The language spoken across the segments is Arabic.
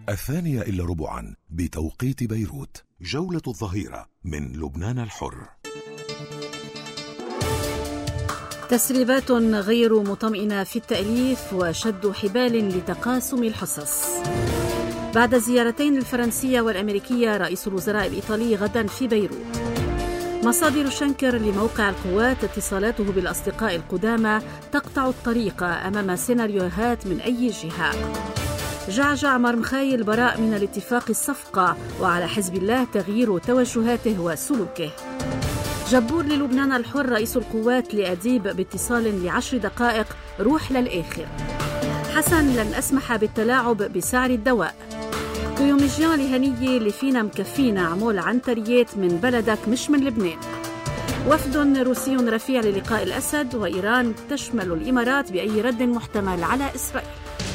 2:15 بتوقيت بيروت. جولة الظهيرة من لبنان الحر. تسريبات غير مطمئنة في التأليف وشد حبال لتقاسم الحصص. بعد الزيارتين الفرنسية والأمريكية، رئيس الوزراء الإيطالي غدا في بيروت. مصادر شنكر لموقع القوات: اتصالاته بالأصدقاء القدامى تقطع الطريق أمام سيناريوهات من أي جهة. جعجع مرمخاي البراء من الاتفاق الصفقة، وعلى حزب الله تغيير توجهاته وسلوكه. جبور للبنان الحر: رئيس القوات لأديب باتصال ل10 دقائق، روح للآخر. حسن: لن أسمح بالتلاعب بسعر الدواء. كيوميجيان لهنية: اللي فينا مكفينا، عمول عنتريات من بلدك مش من لبنان. وفد روسي رفيع للقاء الأسد، وإيران تشمل الإمارات بأي رد محتمل على إسرائيل.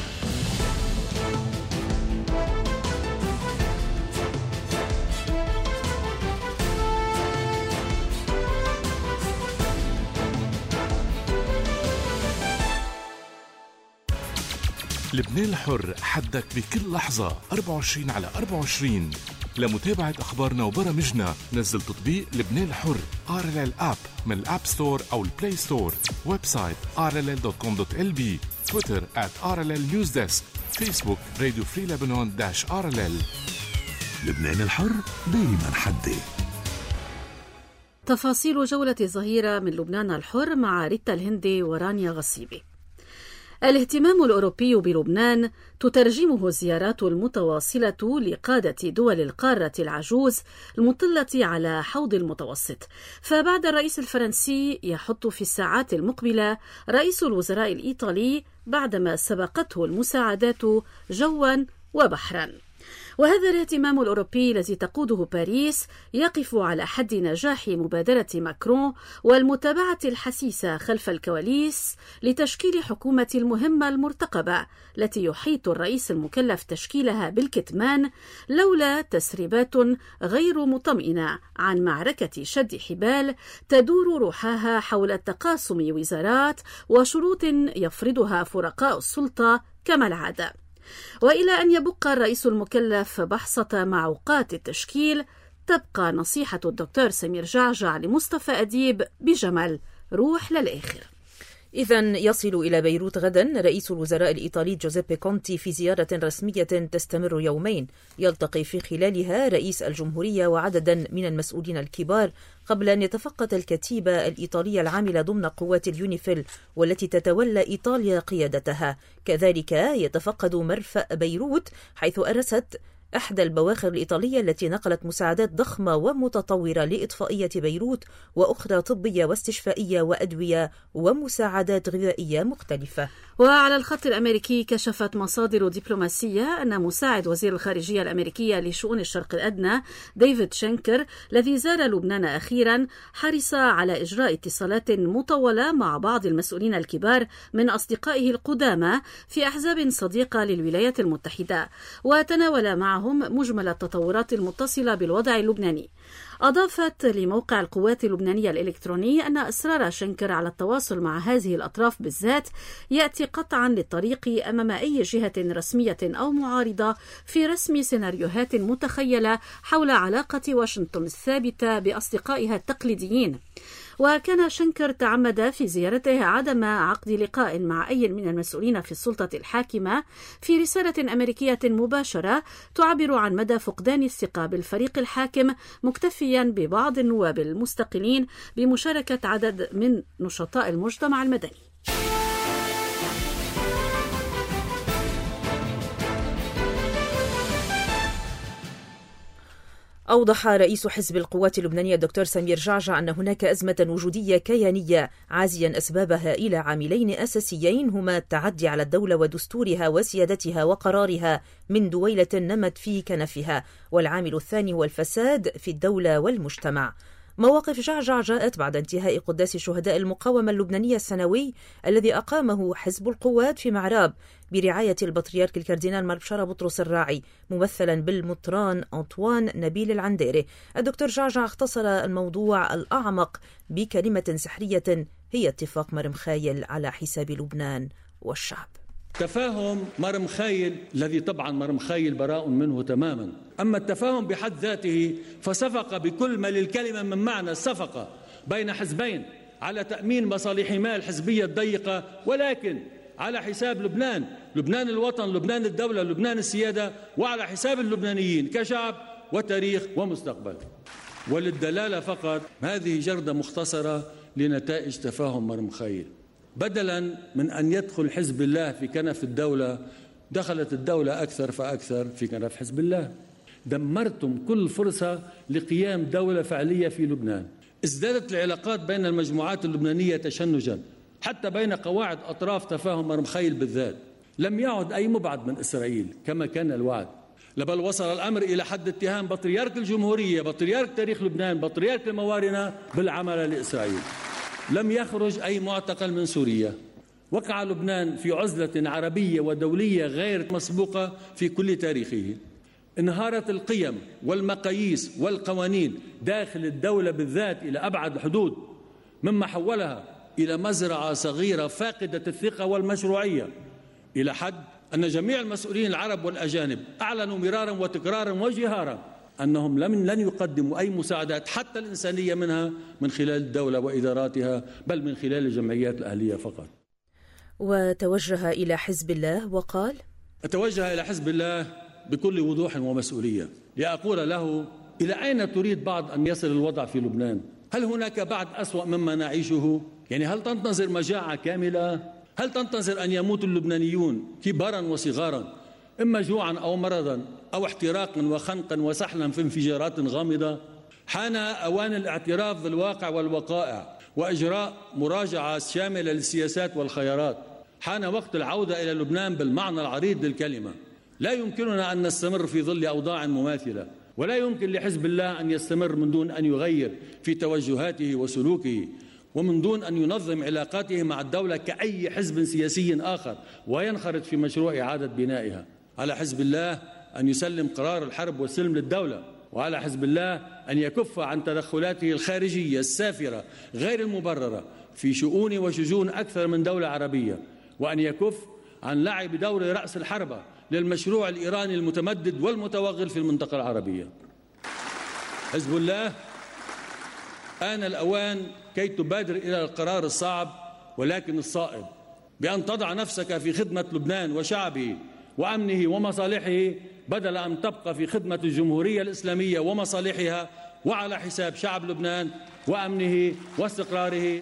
لبنان الحر، حدك بكل لحظة 24/24. لمتابعة أخبارنا وبرامجنا نزل تطبيق لبنان الحر RLL App من الأب ستور أو البلاي ستور. ويب سايت rll.com.lb. تويتر @RLL News Desk. فيسبوك راديو فري لبنان -RLL. لبنان الحر دايما حدي. تفاصيل جولة الظهيرة من لبنان الحر مع ريتا الهندي ورانيا غصيبي. الاهتمام الأوروبي بلبنان تترجمه الزيارات المتواصلة لقادة دول القارة العجوز المطلة على حوض المتوسط. فبعد الرئيس الفرنسي يحط في الساعات المقبلة رئيس الوزراء الإيطالي بعدما سبقته المساعدات جوا وبحرا. وهذا الاهتمام الأوروبي الذي تقوده باريس يقف على حد نجاح مبادرة ماكرون والمتابعة الحسيسة خلف الكواليس لتشكيل حكومة المهمة المرتقبة التي يحيط الرئيس المكلف تشكيلها بالكتمان، لولا تسريبات غير مطمئنة عن معركة شد حبال تدور روحها حول تقاسم وزارات وشروط يفرضها فرقاء السلطة كما العادة. وإلى أن يبقى الرئيس المكلف بحصة معوقات التشكيل، تبقى نصيحة الدكتور سمير جعجع لمصطفى أديب بجمل: روح للآخر. إذن يصل إلى بيروت غدا رئيس الوزراء الإيطالي جوزيبي كونتي في زيارة رسمية تستمر يومين، يلتقي في خلالها رئيس الجمهورية وعددا من المسؤولين الكبار، قبل أن يتفقد الكتيبة الإيطالية العاملة ضمن قوات اليونيفيل والتي تتولى إيطاليا قيادتها. كذلك يتفقد مرفأ بيروت، حيث أرست إحدى البواخر الإيطالية التي نقلت مساعدات ضخمة ومتطورة لإطفائية بيروت، وأخرى طبية واستشفائية وأدوية ومساعدات غذائية مختلفة. وعلى الخط الأمريكي، كشفت مصادر دبلوماسية أن مساعد وزير الخارجية الأمريكية لشؤون الشرق الأدنى ديفيد شنكر، الذي زار لبنان أخيرا، حرص على إجراء اتصالات مطولة مع بعض المسؤولين الكبار من أصدقائه القدامى في أحزاب صديقة للولايات المتحدة، وتناول معهم مجمل التطورات المتصلة بالوضع اللبناني. أضافت لموقع القوات اللبنانية الإلكتروني أن إصرار شنكر على التواصل مع هذه الأطراف بالذات يأتي قطعا للطريق أمام أي جهة رسمية أو معارضة في رسم سيناريوهات متخيلة حول علاقة واشنطن الثابتة بأصدقائها التقليديين. وكان شنكر تعمد في زيارته عدم عقد لقاء مع أي من المسؤولين في السلطة الحاكمة في رسالة أمريكية مباشرة تعبر عن مدى فقدان الثقة بالفريق الحاكم، مكتفيا ببعض النواب المستقلين بمشاركة عدد من نشطاء المجتمع المدني. أوضح رئيس حزب القوات اللبنانية الدكتور سمير جعجع أن هناك أزمة وجودية كيانية عازيا أسبابها إلى عاملين أساسيين، هما التعدي على الدولة ودستورها وسيادتها وقرارها من دويلة نمت في كنفها، والعامل الثاني هو الفساد في الدولة والمجتمع. مواقف جعجع جاءت بعد انتهاء قداس شهداء المقاومة اللبنانية السنوي الذي أقامه حزب القوات في معراب برعاية البطريرك الكاردينال ماربشارا بطرس الراعي، ممثلا بالمطران أنطوان نبيل العنديري. الدكتور جعجع اختصر الموضوع الأعمق بكلمة سحرية هي اتفاق مرمخايل على حساب لبنان والشعب. تفاهم مرمخيل الذي طبعا مرمخيل براء منه تماما. أما التفاهم بحد ذاته فصفقة بكل ما للكلمة من معنى الصفقة بين حزبين على تأمين مصالحهما الحزبية الضيقة، ولكن على حساب لبنان، لبنان الوطن، لبنان الدولة، لبنان السيادة، وعلى حساب اللبنانيين كشعب وتاريخ ومستقبل. وللدلالة فقط هذه جردة مختصرة لنتائج تفاهم مرمخيل. بدلا من أن يدخل حزب الله في كنف الدولة، دخلت الدولة أكثر فأكثر في كنف حزب الله. دمرتم كل فرصة لقيام دولة فعلية في لبنان. ازدادت العلاقات بين المجموعات اللبنانية تشنجا، حتى بين قواعد أطراف تفاهم مرمخيل بالذات. لم يعد أي مبعد من إسرائيل كما كان الوعد، بل وصل الأمر إلى حد اتهام بطريرك الجمهورية، بطريرك تاريخ لبنان، بطريرك الموارنة بالعمل لإسرائيل. لم يخرج أي معتقل من سوريا. وقع لبنان في عزلة عربية ودولية غير مسبوقة في كل تاريخه. انهارت القيم والمقاييس والقوانين داخل الدولة بالذات إلى أبعد حدود، مما حولها إلى مزرعة صغيرة فاقدة الثقة والمشروعية، إلى حد أن جميع المسؤولين العرب والأجانب أعلنوا مرارا وتكرارا وجهارا أنهم لن يقدموا أي مساعدات حتى الإنسانية منها من خلال الدولة وإداراتها، بل من خلال الجمعيات الأهلية فقط. وتوجه إلى حزب الله وقال: أتوجه إلى حزب الله بكل وضوح ومسؤولية لأقول له: إلى أين تريد بعد أن يصل الوضع في لبنان؟ هل هناك بعد أسوأ مما نعيشه؟ يعني هل تنتظر مجاعة كاملة؟ هل تنتظر أن يموت اللبنانيون كبارا وصغارا، إما جوعا أو مرضا أو احتراقا وخنقا وسحلا في انفجارات غامضة؟ حان أوان الاعتراف بالواقع والوقائع وإجراء مراجعة شاملة للسياسات والخيارات. حان وقت العودة إلى لبنان بالمعنى العريض للكلمة. لا يمكننا أن نستمر في ظل أوضاع مماثلة، ولا يمكن لحزب الله أن يستمر من دون أن يغير في توجهاته وسلوكه، ومن دون أن ينظم علاقاته مع الدولة كأي حزب سياسي آخر وينخرط في مشروع إعادة بنائها. على حزب الله أن يسلم قرار الحرب والسلم للدولة، وعلى حزب الله أن يكف عن تدخلاته الخارجية السافرة غير المبررة في شؤون وشجون أكثر من دولة عربية، وأن يكف عن لعب دور رأس الحربة للمشروع الإيراني المتمدد والمتوغل في المنطقة العربية. حزب الله، آن الأوان كي تبادر إلى القرار الصعب ولكن الصائب بأن تضع نفسك في خدمة لبنان وشعبه وأمنه ومصالحه، بدل أن تبقى في خدمة الجمهورية الإسلامية ومصالحها وعلى حساب شعب لبنان وأمنه واستقراره.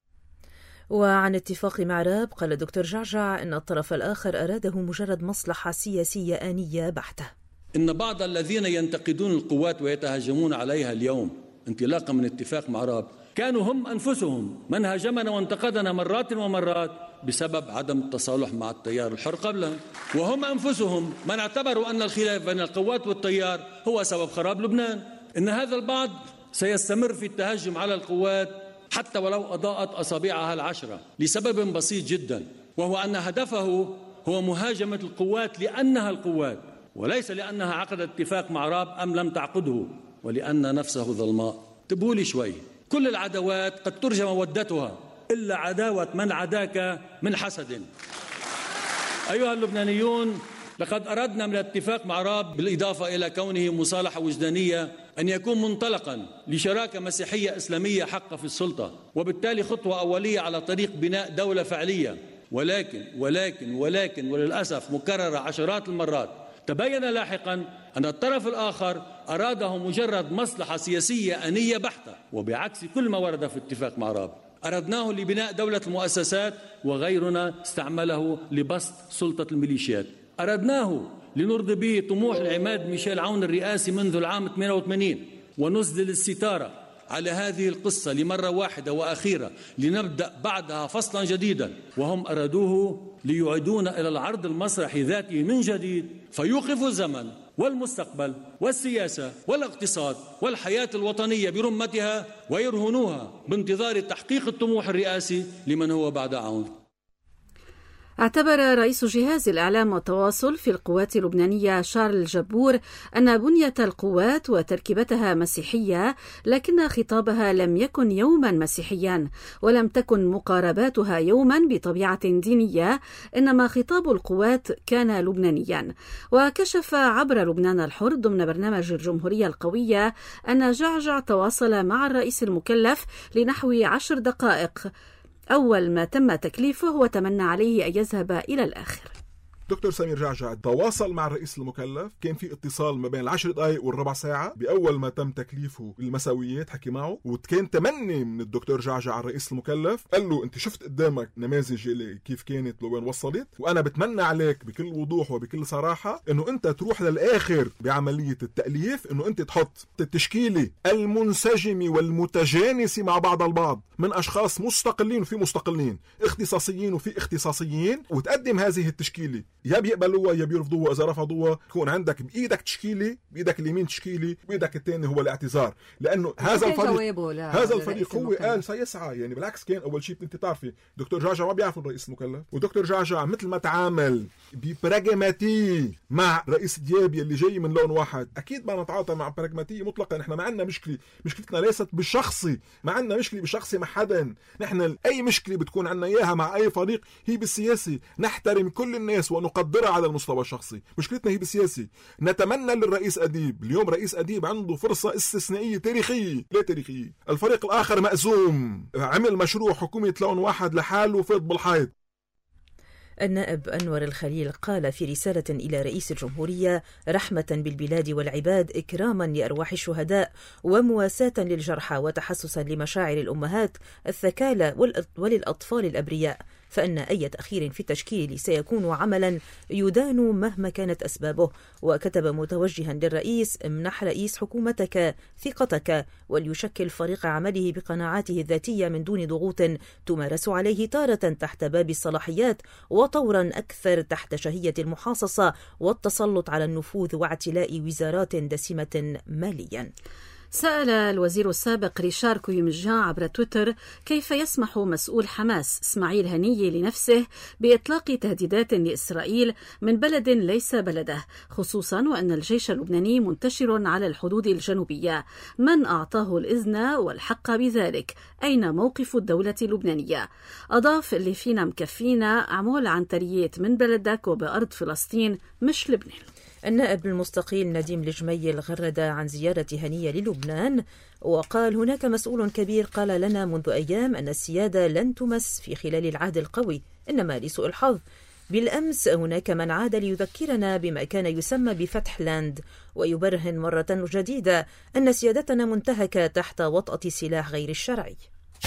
وعن اتفاق معراب قال الدكتور جعجع إن الطرف الآخر أراده مجرد مصلحة سياسية آنية بحتة. إن بعض الذين ينتقدون القوات ويتهجمون عليها اليوم انطلاقا من اتفاق معراب كانوا هم أنفسهم من هاجمنا وانتقدنا مرات ومرات بسبب عدم التصالح مع التيار الحر قبلا، وهم أنفسهم من اعتبروا أن الخلاف بين القوات والتيار هو سبب خراب لبنان. إن هذا البعض سيستمر في التهجم على القوات حتى ولو أضاءت أصابعها العشرة لسبب بسيط جدا، وهو أن هدفه هو مهاجمة القوات لأنها القوات، وليس لأنها عقدت اتفاق معراب أم لم تعقده، ولأن نفسه ظلماء. تبولي شوي، كل العداوات قد ترجى مودتها إلا عداوة من عداك من حسد. أيها اللبنانيون، لقد أردنا من الاتفاق معراب بالإضافة إلى كونه مصالحة وجدانية أن يكون منطلقا لشراكة مسيحية إسلامية حقة في السلطة، وبالتالي خطوة أولية على طريق بناء دولة فعلية. ولكن وللأسف مكررة عشرات المرات تبين لاحقا أن الطرف الآخر أراده مجرد مصلحة سياسية آنية بحتة، وبعكس كل ما ورد في اتفاق معراب. أردناه لبناء دولة المؤسسات وغيرنا استعمله لبسط سلطة الميليشيات. أردناه لنرضي به طموح العماد ميشيل عون الرئاسي منذ العام 88 ونسدل الستارة على هذه القصة لمرة واحدة وأخيرة لنبدأ بعدها فصلا جديدا. وهم أرادوه ليعيدونا إلى العرض المسرحي ذاته من جديد، فيوقفوا الزمن والمستقبل والسياسة والاقتصاد والحياة الوطنية برمتها ويرهنوها بانتظار تحقيق الطموح الرئاسي لمن هو بعد عون. اعتبر رئيس جهاز الإعلام والتواصل في القوات اللبنانية شارل جبور أن بنية القوات وتركيبتها مسيحية، لكن خطابها لم يكن يوما مسيحيا، ولم تكن مقارباتها يوما بطبيعة دينية، إنما خطاب القوات كان لبنانيا. وكشف عبر لبنان الحر ضمن برنامج الجمهورية القوية أن جعجع تواصل مع الرئيس المكلف لنحو 10 دقائق. أول ما تم تكليفه وتمنى عليه أن يذهب إلى الآخر. دكتور سمير جعجع تواصل مع الرئيس المكلف، كان في اتصال ما بين 10 دقائق والربع ساعة بأول ما تم تكليفه بالمساويات، حكي معه، وكان تمني من الدكتور جعجع على الرئيس المكلف، قال له أنت شفت قدامك نماذج اللي كيف كانت لوين وصلت، وأنا بتمنى عليك بكل وضوح وبكل صراحة أنه أنت تروح للآخر بعملية التأليف، أنه أنت تحط التشكيلة المنسجمة والمتجانسة مع بعض البعض من أشخاص مستقلين وفي مستقلين، اختصاصيين وفي اختصاصيين، وتقدم هذه التشكيلة، يا بيقبلوها يا بيرفضوها. إذا رفضوها يكون عندك بإيدك تشكيلة، بإيدك اليمين تشكيلة، بإيدك الثاني هو الاعتذار، لأنه هذا الفريق هو قال سيسعى. يعني بالعكس كان أول شيء أنت تعرفي دكتور جعجع ما بيعرف الرئيس المكلف، ودكتور جعجع مثل ما تعامل ببراغماتية مع رئيس ديابي اللي جاي من لون واحد، أكيد ما نتعاطى مع براغماتية مطلقا. نحن ما عندنا مشكلة، مشكلتنا ليست بالشخصي، ما عندنا مشكلة بالشخصي مع حدا. نحن أي مشكلة بتكون عندنا إياها مع أي فريق هي بالسياسي، نحترم كل الناس ونقدرها على المستوى الشخصي. مشكلتنا هي بالسياسي. نتمنى للرئيس أديب، اليوم رئيس أديب عنده فرصة استثنائية تاريخية. لا تاريخية، الفريق الآخر مأزوم، عمل مشروع حكومة لون واحد لحاله وفاض بالحيط. النائب أنور الخليل قال في رسالة إلى رئيس الجمهورية: رحمة بالبلاد والعباد، إكراما لأرواح الشهداء، ومواساة للجرحى، وتحسسا لمشاعر الأمهات الثكالى وللأطفال الأبرياء، فإن أي تأخير في التشكيل سيكون عملا يدان مهما كانت أسبابه. وكتب متوجها للرئيس: امنح رئيس حكومتك ثقتك، وليشكل فريق عمله بقناعاته الذاتية من دون ضغوط تمارس عليه تارة تحت باب الصلاحيات، وطورا أكثر تحت شهية المحاصصة والتسلط على النفوذ واعتلاء وزارات دسمة ماليا. سأل الوزير السابق ريشار كويمجان عبر تويتر كيف يسمح مسؤول حماس إسماعيل هنية لنفسه بإطلاق تهديدات لإسرائيل من بلد ليس بلده، خصوصا وأن الجيش اللبناني منتشر على الحدود الجنوبية. من أعطاه الإذن والحق بذلك؟ أين موقف الدولة اللبنانية؟ أضاف: اللي فينا مكفينا، عمول عنتريات من بلدك وبأرض فلسطين مش لبنان. النائب المستقيل نديم الجميل غرد عن زيارة هنية للبنان وقال: هناك مسؤول كبير قال لنا منذ أيام أن السيادة لن تمس في خلال العهد القوي، إنما لسوء الحظ بالأمس هناك من عاد ليذكرنا بما كان يسمى بفتح لاند، ويبرهن مرة جديدة أن سيادتنا منتهكة تحت وطأة السلاح غير الشرعي.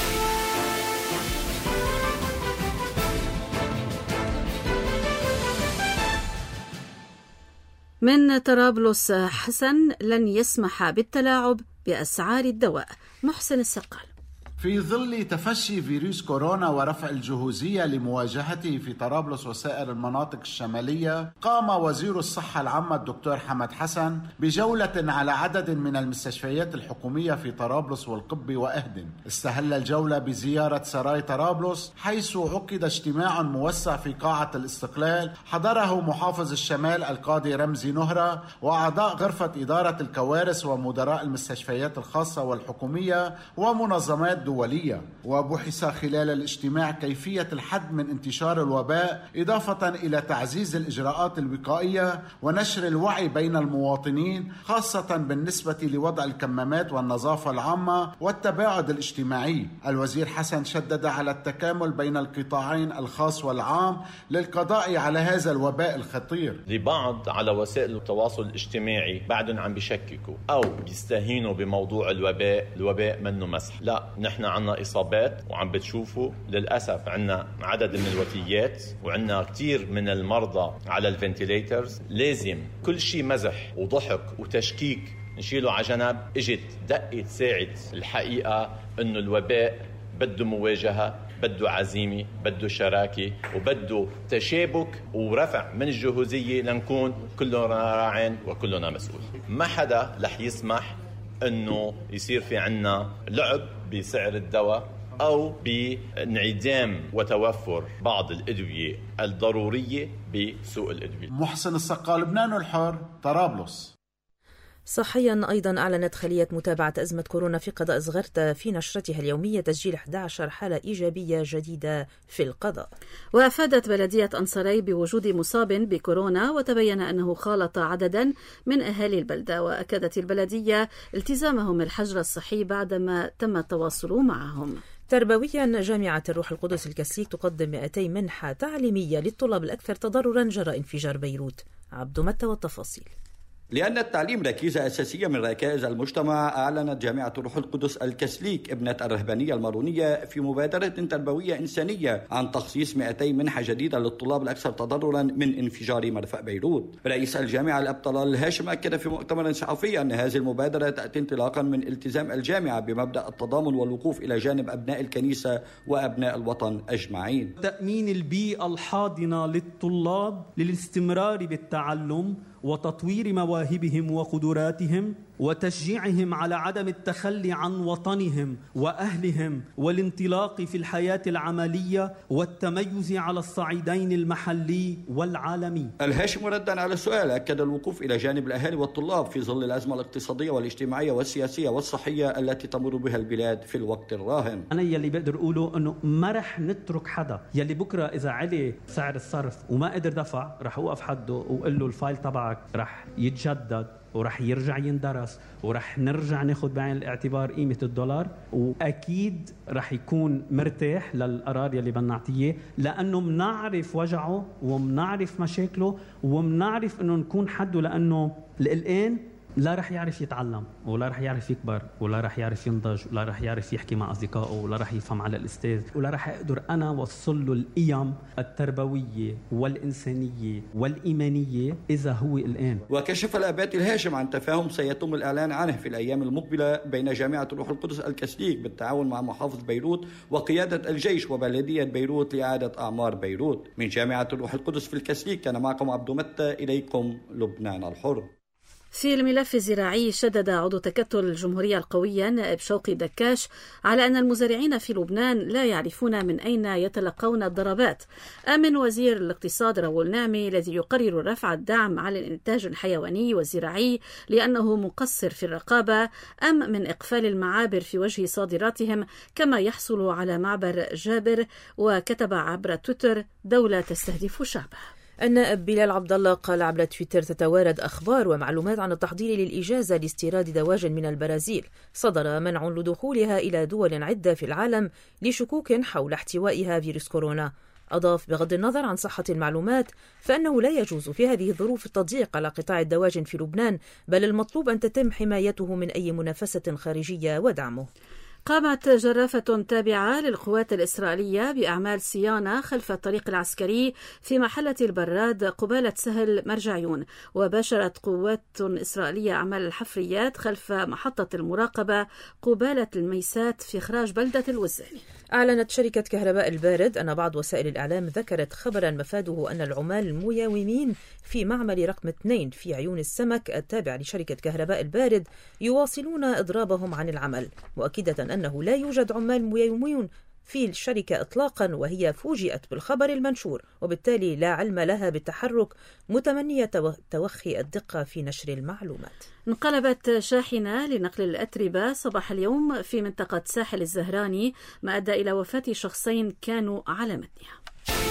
من طرابلس حسن: لن يسمح بالتلاعب بأسعار الدواء. محسن السقال: في ظل تفشي فيروس كورونا ورفع الجهوزية لمواجهته في طرابلس وسائر المناطق الشمالية، قام وزير الصحة العامة الدكتور حمد حسن بجولة على عدد من المستشفيات الحكومية في طرابلس والقبة وأهدن. استهل الجولة بزيارة سراي طرابلس، حيث عقد اجتماع موسع في قاعة الاستقلال حضره محافظ الشمال القاضي رمزي نهرة وأعضاء غرفة إدارة الكوارث ومدراء المستشفيات الخاصة والحكومية ومنظمات دولية. وبحث خلال الاجتماع كيفية الحد من انتشار الوباء، إضافة إلى تعزيز الإجراءات الوقائية ونشر الوعي بين المواطنين، خاصة بالنسبة لوضع الكمامات والنظافة العامة والتباعد الاجتماعي. الوزير حسن شدد على التكامل بين القطاعين الخاص والعام للقضاء على هذا الوباء الخطير. لبعض على وسائل التواصل الاجتماعي بعدهم عم بيشككوا أو بيستهينوا بموضوع الوباء منه مسح. لا، نحن عنا إصابات وعم بتشوفوا للأسف عنا عدد من الوفيات وعنا كتير من المرضى على الفنتيليترز. لازم كل شيء مزح وضحك وتشكيك نشيله على جنب. اجت دقة ساعد الحقيقة انه الوباء بده مواجهة، بده عزيمة، بده شراكة، وبده تشابك ورفع من الجهوزية لنكون كلنا راعين وكلنا مسؤول. ما حدا رح يسمح انه يصير في عنا لعب بسعر الدواء أو بانعدام وتوفر بعض الأدوية الضرورية بسوق الأدوية. محسن السقا، لبنان الحر، طرابلس. صحيا أيضا أعلنت خلية متابعة أزمة كورونا في قضاء زغرتا في نشرتها اليومية تسجيل 11 حالة إيجابية جديدة في القضاء. وأفادت بلدية أنصاري بوجود مصاب بكورونا، وتبين أنه خالط عددا من أهالي البلدة، وأكدت البلدية التزامهم الحجر الصحي بعدما تم التواصل معهم. تربويا، جامعة الروح القدس الكاثوليك تقدم 200 منحة تعليمية للطلاب الأكثر تضررا جراء انفجار بيروت. عبد متى والتفاصيل. لأن التعليم ركيزة أساسية من ركائز المجتمع، أعلنت جامعة الروح القدس الكاثوليك ابنة الرهبانية المارونية في مبادرة تربوية إنسانية عن تخصيص 200 منحة جديدة للطلاب الأكثر تضررا من انفجار مرفأ بيروت. رئيس الجامعة الأب طلال الهاشم أكد في مؤتمر صحفي أن هذه المبادرة تأتي انطلاقا من التزام الجامعة بمبدأ التضامن والوقوف إلى جانب أبناء الكنيسة وأبناء الوطن أجمعين. تأمين البيئة الحاضنة للطلاب للاستمرار بالتعلم وتطوير مواهبهم وقدراتهم وتشجيعهم على عدم التخلي عن وطنهم وأهلهم والانطلاق في الحياة العملية والتميز على الصعيدين المحلي والعالمي. الهاشم ردا على السؤال أكد الوقوف إلى جانب الأهالي والطلاب في ظل الأزمة الاقتصادية والاجتماعية والسياسية والصحية التي تمر بها البلاد في الوقت الراهن. أنا يلي بقدر أقوله أنه ما رح نترك حدا يلي بكرة إذا علي سعر الصرف وما قدر دفع رح أوقف حده وقل له الفايل تبعك رح يتجدد ورح يرجع يندرس ورح نرجع ناخد بعين الاعتبار قيمة الدولار، وأكيد رح يكون مرتاح للقرار يلي بنعطيه، لأنه منعرف وجعه ومنعرف مشاكله ومنعرف أنه نكون حده، لأنه القلقان لا رح يعرف يتعلم ولا رح يعرف يكبر ولا رح يعرف ينضج ولا رح يعرف يحكي مع أصدقائه ولا رح يفهم على الأستاذ ولا رح أقدر أنا وصل له القيم التربوية والإنسانية والإيمانية إذا هو الآن. وكشف الأبات الهاشم عن تفاهم سيتم الإعلان عنه في الأيام المقبلة بين جامعة الروح القدس الكاثوليك بالتعاون مع محافظ بيروت وقيادة الجيش وبلدية بيروت لإعادة أعمار بيروت. من جامعة الروح القدس في الكاثوليك كان معكم عبد متى، إليكم لبنان الحر. في الملف الزراعي، شدد عضو تكتل الجمهورية القوية نائب شوقي دكاش على أن المزارعين في لبنان لا يعرفون من أين يتلقون الضربات، من وزير الاقتصاد راؤول نعمي الذي يقرر رفع الدعم على الإنتاج الحيواني والزراعي لأنه مقصر في الرقابة، أم من إقفال المعابر في وجه صادراتهم كما يحصل على معبر جابر. وكتب عبر تويتر: دولة تستهدف شعبها. النائب بلال عبد الله قال عبر تويتر: تتوارد أخبار ومعلومات عن التحضير للإجازة لاستيراد دواجن من البرازيل، صدر منع لدخولها إلى دول عدة في العالم لشكوك حول احتوائها فيروس كورونا. أضاف: بغض النظر عن صحة المعلومات فإنه لا يجوز في هذه الظروف التضييق على قطاع الدواجن في لبنان، بل المطلوب أن تتم حمايته من أي منافسة خارجية ودعمه. قامت جرافة تابعة للقوات الإسرائيلية بأعمال صيانة خلف الطريق العسكري في محلة البراد قبالة سهل مرجعيون، وباشرت قوات إسرائيلية أعمال الحفريات خلف محطة المراقبة قبالة الميسات في إخراج بلدة الوزاني. أعلنت شركة كهرباء البارد أن بعض وسائل الإعلام ذكرت خبرا مفاده أن العمال المياومين في معمل رقم 2 في عيون السمك التابع لشركة كهرباء البارد يواصلون إضرابهم عن العمل، مؤكدة أنه لا يوجد عمال مياومون في الشركة إطلاقا، وهي فوجئت بالخبر المنشور وبالتالي لا علم لها بالتحرك، متمنية توخي الدقة في نشر المعلومات. انقلبت شاحنة لنقل الأتربة صباح اليوم في منطقة ساحل الزهراني، ما أدى إلى وفاة شخصين كانوا على متنها.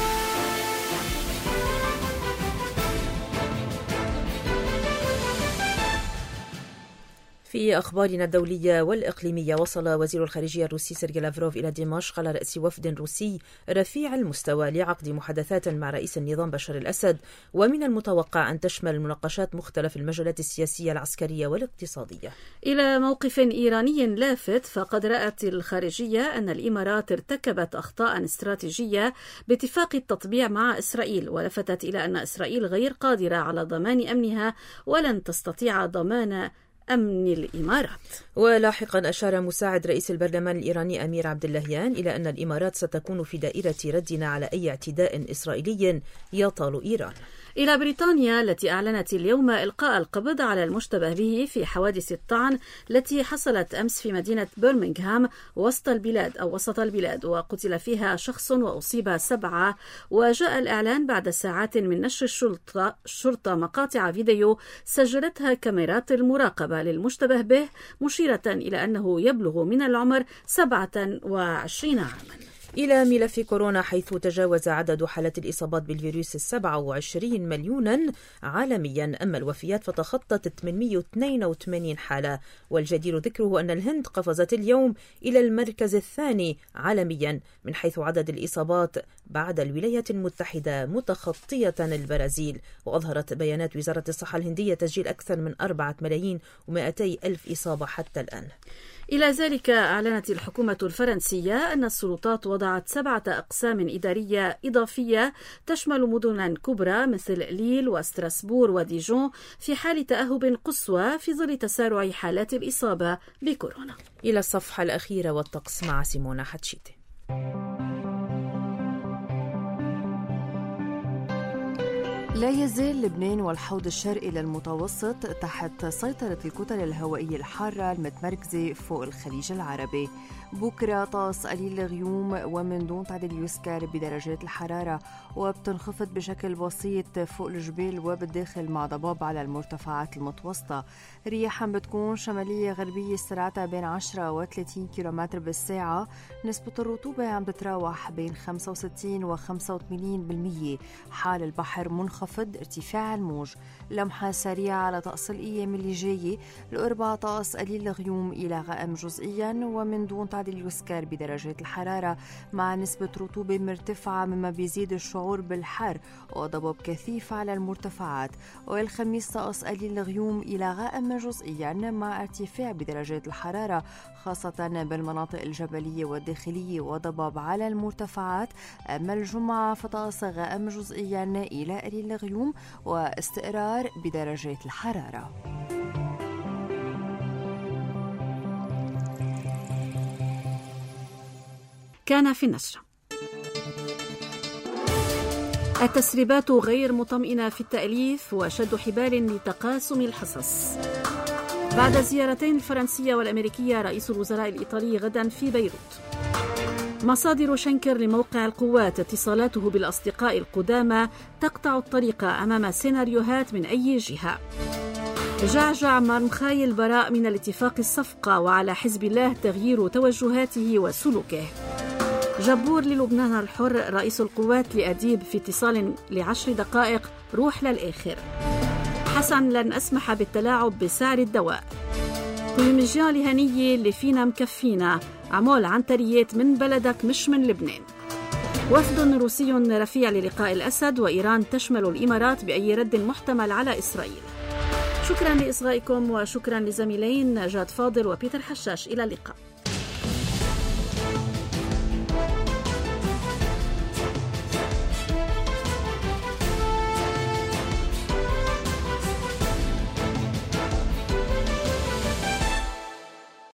في أخبارنا الدولية والإقليمية، وصل وزير الخارجية الروسي سيرجي لافروف إلى دمشق على رأس وفد روسي رفيع المستوى لعقد محادثات مع رئيس النظام بشار الأسد، ومن المتوقع أن تشمل المناقشات مختلف المجالات السياسية العسكرية والاقتصادية. إلى موقف إيراني لافت، فقد رأت الخارجية أن الإمارات ارتكبت أخطاء استراتيجية باتفاق التطبيع مع إسرائيل، ولفتت إلى أن إسرائيل غير قادرة على ضمان أمنها ولن تستطيع ضمان أمن الإمارات. ولاحقا أشار مساعد رئيس البرلمان الإيراني أمير عبد اللهيان إلى أن الإمارات ستكون في دائرة ردنا على أي اعتداء إسرائيلي يطال إيران. إلى بريطانيا التي أعلنت اليوم إلقاء القبض على المشتبه به في حوادث الطعن التي حصلت أمس في مدينة برمنغهام وسط البلاد وقتل فيها شخص وأصيب 7. وجاء الإعلان بعد ساعات من نشر الشرطة مقاطع فيديو سجلتها كاميرات المراقبة للمشتبه به، مشيرة إلى أنه يبلغ من العمر 27 عاما. إلى ملف كورونا، حيث تجاوز عدد حالات الإصابات بالفيروس 27 مليونا عالميا، أما الوفيات فتخطت 882 حالة. والجدير ذكره أن الهند قفزت اليوم إلى المركز الثاني عالميا من حيث عدد الإصابات بعد الولايات المتحدة، متخطية البرازيل. وأظهرت بيانات وزارة الصحة الهندية تسجيل أكثر من 4,200,000 إصابة حتى الآن. إلى ذلك أعلنت الحكومة الفرنسية أن السلطات وضعت 7 أقسام إدارية إضافية تشمل مدنا كبرى مثل ليل وستراسبور وديجون في حال تأهب قصوى في ظل تسارع حالات الإصابة بكورونا. إلى الصفحة الأخيرة والطقس مع سيمونا حتشيتي. لا يزال لبنان والحوض الشرقي للمتوسط تحت سيطرة الكتل الهوائية الحارة المتمركزة فوق الخليج العربي. بكرة طقس قليل الغيوم ومن دون تعديل يذكر بدرجات الحرارة، وبتنخفض بشكل بسيط فوق الجبال وبالداخل مع ضباب على المرتفعات المتوسطة. رياح بتكون شمالية غربية سرعتها بين 10 و 30 كيلومتر بالساعة. نسبة الرطوبة عم بتراوح بين 65 و 85%. حال البحر منخفض، ارتفاع الموج. لمحة سريعة على طقس الأيام اللي جاية. الأربعاء طقس قليل الغيوم إلى غائم جزئيا ومن دون تعديل يذكر بدرجات الحرارة مع نسبة رطوبة مرتفعة مما بيزيد الشعور بالحر وضباب كثيف على المرتفعات. والخميس طقس قليل الغيوم إلى غائم جزئيا مع ارتفاع بدرجات الحرارة خاصة بالمناطق الجبلية والداخلية وضباب على المرتفعات. أما الجمعة فطقس غائم جزئيا إلى قليل الغيوم واستقرار بدرجات الحرارة. كان في النشرة. التسريبات غير مطمئنة في التأليف وشد حبال لتقاسم الحصص. بعد الزيارتين الفرنسية والأمريكية، رئيس الوزراء الإيطالي غدا في بيروت. مصادر شنكر لموقع القوات اتصالاته بالأصدقاء القدامى تقطع الطريق أمام سيناريوهات من أي جهة. جعجع مرمخاي البراء من الاتفاق الصفقة وعلى حزب الله تغيير توجهاته وسلوكه. جبور للبنان الحر رئيس القوات لأديب في اتصال ل10 دقائق روح للآخر. حسن لن أسمح بالتلاعب بسعر الدواء. كولوميجيان لهنية اللي فينا مكفينا، عمول عنتريات من بلدك مش من لبنان. وفد روسي رفيع للقاء الأسد، وإيران تشمل الإمارات بأي رد محتمل على إسرائيل. شكرا لإصغائكم وشكرا لزميلين جاد فاضل وبيتر حشاش. إلى اللقاء.